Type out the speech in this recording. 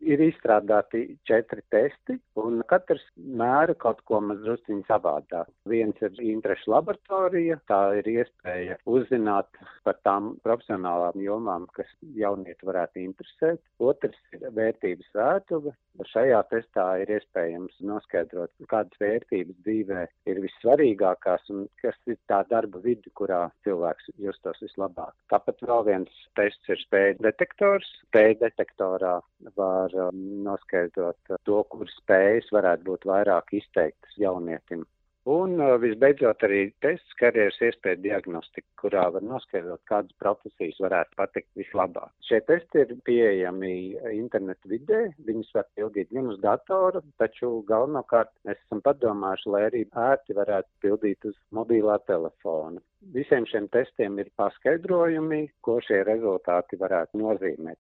Ir izstrādāti 4 testi, un katrs mēra kaut ko mazliet savādāk. Viens ir interešu laboratorija, tā ir iespēja uzzināt par tām profesionālām jomām, kas jaunieti varētu interesēt. Otrs ir vērtības vētuve. Šajā testā ir iespējams noskaidrot, kādas vērtības dzīvē ir vissvarīgākās un kas ir tā darba vide, kurā cilvēks justos vislabāk. Tāpat vēl viens tests ir spēju detektors. Spēju detektorā var noskaidrot to, kuras spējas varētu būt vairāk izteiktas jaunietim. Un visbeidzot arī tests karjeras iespēju diagnostika, kurā var noskaidrot, kādas profesijas varētu patikt vislabāk. Šie testi ir pieejami internetu vidē, viņus var pildīt gan uz datora, taču galvenokārt mēs esam padomājuši, lai arī ērti varētu pildīt uz mobilā telefona. Visiem šiem testiem ir paskaidrojumi, ko šie rezultāti varētu nozīmēt.